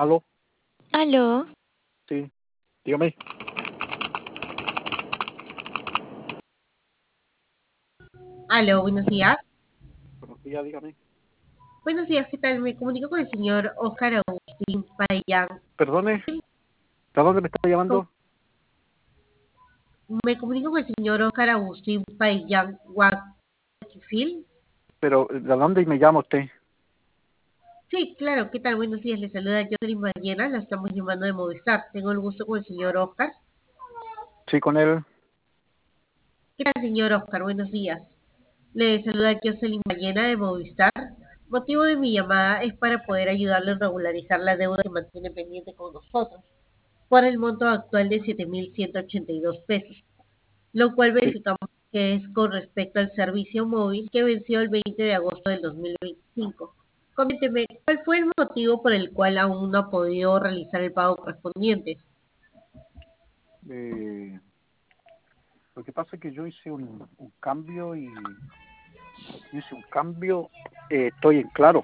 Aló, Aló, sí, dígame. Aló, buenos días. Buenos días, dígame. Buenos días, ¿qué tal? Me comunico con el señor Oscar Agustín Payán. Perdone, ¿de dónde me está llamando? Me comunico con el señor Oscar Agustín Payán Guaquifil. Pero, ¿de dónde me llama usted? Sí, claro, ¿qué tal? Buenos días, le saluda Jocelyn Ballena, la estamos llamando de Movistar. Tengo el gusto con el señor Oscar. Sí, con él. ¿Qué tal, señor Oscar? Buenos días. Le saluda Jocelyn Ballena de Movistar. Motivo de mi llamada es para poder ayudarle a regularizar la deuda que mantiene pendiente con nosotros por el monto actual de 7.182 pesos, lo cual Sí. verificamos que es con respecto al servicio móvil que venció el 20 de agosto del 2025. Coménteme, ¿cuál fue el motivo por el cual aún no ha podido realizar el pago correspondiente? Eh, lo que pasa es que yo hice un cambio estoy en claro.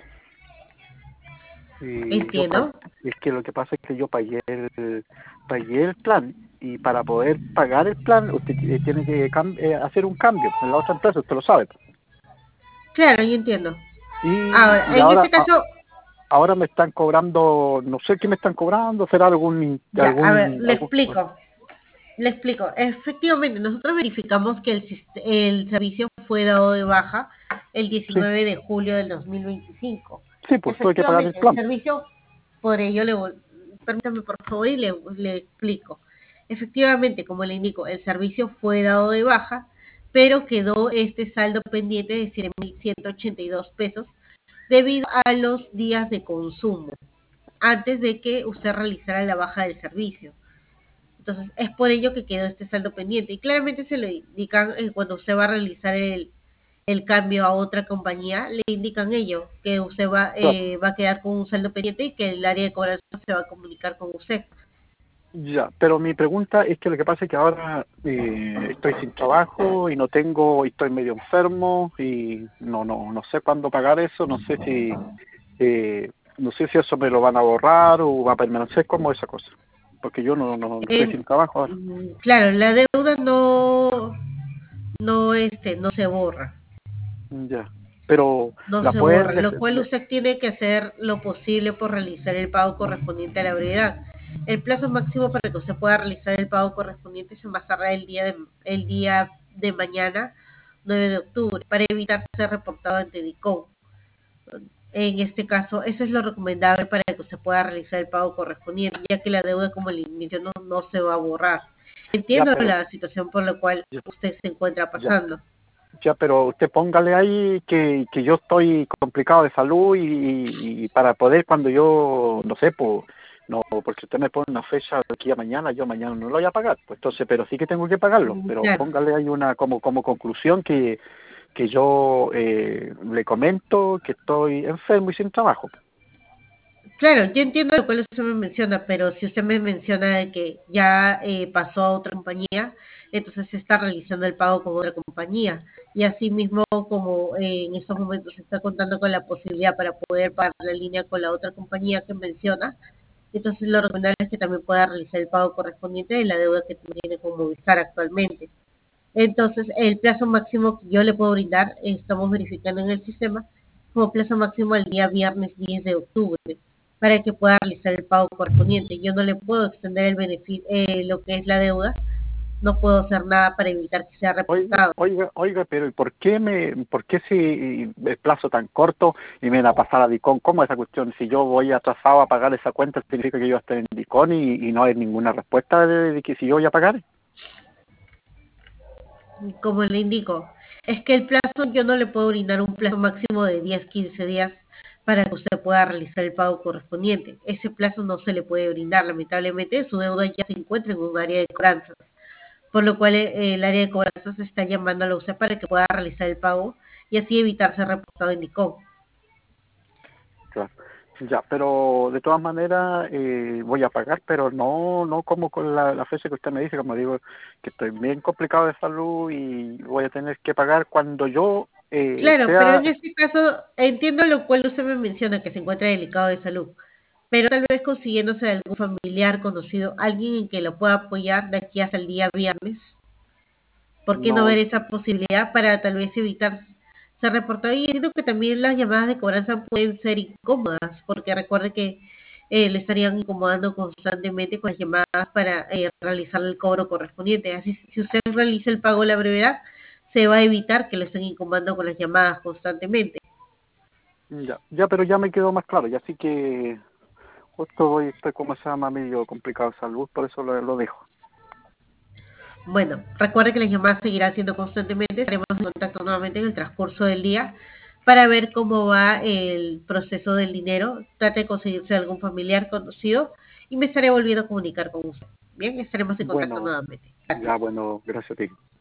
Entiendo. Es que lo que pasa es que yo pagué el plan y para poder pagar el plan usted tiene que hacer un cambio en la otra empresa, usted lo sabe. Claro, yo entiendo. Y Ahora, en este caso, ahora me están cobrando, no sé qué me están cobrando, será ya, a ver, le algún, explico. Le explico. Efectivamente, nosotros verificamos que el servicio fue dado de baja el sí, 19 de julio del 2025. sí, pues tuve que pagar el Efectivamente, el plan. servicio, por ello, permítame por favor y le explico. Efectivamente, como le indico, el servicio fue dado de baja, pero quedó este saldo pendiente de 7.182 pesos debido a los días de consumo, antes de que usted realizara la baja del servicio. Entonces, es por ello que quedó este saldo pendiente. Y claramente se le indican cuando usted va a realizar el cambio a otra compañía, le indican ello, que usted Claro. va a quedar con un saldo pendiente y que el área de cobranza se va a comunicar con usted. Ya, pero mi pregunta es que lo que pasa es que ahora estoy sin trabajo y no tengo, y estoy medio enfermo y no sé cuándo pagar eso, no sé si eso me lo van a borrar o va a permanecer como esa cosa, porque yo no estoy sin trabajo ahora. Claro, la deuda no se borra. Ya, pero No la se pueden borra, lo cual usted tiene que hacer lo posible por realizar el pago correspondiente a la brevedad. El plazo máximo para que usted pueda realizar el pago correspondiente se basará el día de mañana, 9 de octubre, para evitar ser reportado ante DICOM. En este caso, eso es lo recomendable para que usted pueda realizar el pago correspondiente, ya que la deuda, como le inicio, no se va a borrar. ya, Entiendo pero la situación por la cual ya, usted se encuentra ya, pasando. ya, pero usted póngale ahí que yo estoy complicado de salud y para poder cuando yo, no sé, pues, no, porque usted me pone una fecha de aquí a mañana, yo mañana no lo voy a pagar, pues entonces, pero sí que tengo que pagarlo, pero Claro. póngale ahí una como conclusión que yo le comento que estoy enfermo y sin trabajo. Claro, yo entiendo lo cual usted me menciona, pero si usted me menciona de que ya pasó a otra compañía, entonces se está realizando el pago con otra compañía. Y así mismo, como en estos momentos se está contando con la posibilidad para poder pagar la línea con la otra compañía que menciona, entonces lo recomendable es que también pueda realizar el pago correspondiente de la deuda que tiene con Movistar actualmente. Entonces, el plazo máximo que yo le puedo brindar, estamos verificando en el sistema, como plazo máximo el día viernes 10 de octubre, para que pueda realizar el pago correspondiente. Yo no le puedo extender el beneficio, lo que es la deuda, no puedo hacer nada para evitar que sea reportado. Oiga, pero ¿y por qué si el plazo tan corto y me la pasar a Dicón? ¿Cómo es esa cuestión? Si yo voy atrasado a pagar esa cuenta, significa que yo estoy en Dicón y no hay ninguna respuesta de que si yo voy a pagar. Como le indico, es que el plazo yo no le puedo brindar un plazo máximo de 10, 15 días para que usted pueda realizar el pago correspondiente. Ese plazo no se le puede brindar, lamentablemente su deuda ya se encuentra en un área de cobranzas, por lo cual el área de cobranzas está llamando a la UCE para que pueda realizar el pago y así evitar ser reportado en DICOM. Claro. Ya, pero de todas maneras voy a pagar, pero no como con la fecha que usted me dice, como digo, que estoy bien complicado de salud y voy a tener que pagar cuando yo Claro, pero sea. en este caso entiendo lo cual usted me menciona que se encuentra delicado de salud. pero tal vez consiguiéndose de algún familiar conocido, alguien en que lo pueda apoyar de aquí hasta el día viernes. ¿Por qué no No, ver esa posibilidad para tal vez evitar ser reportado? Y entiendo que también las llamadas de cobranza pueden ser incómodas, porque recuerde que le estarían incomodando constantemente con las llamadas para realizar el cobro correspondiente. Así, si usted realiza el pago a la brevedad, se va a evitar que le estén incomodando con las llamadas constantemente. ya, ya, pero ya me quedó más claro, ya sí que justo hoy estoy, como se llama, medio complicado de salud, por eso lo dejo. Bueno, recuerde que las llamadas seguirán siendo constantemente. Estaremos en contacto nuevamente en el transcurso del día para ver cómo va el proceso del dinero. Trate de conseguirse algún familiar conocido y me estaré volviendo a comunicar con usted. Bien, estaremos en contacto Bueno, nuevamente. ya, Gracias. bueno, gracias a ti.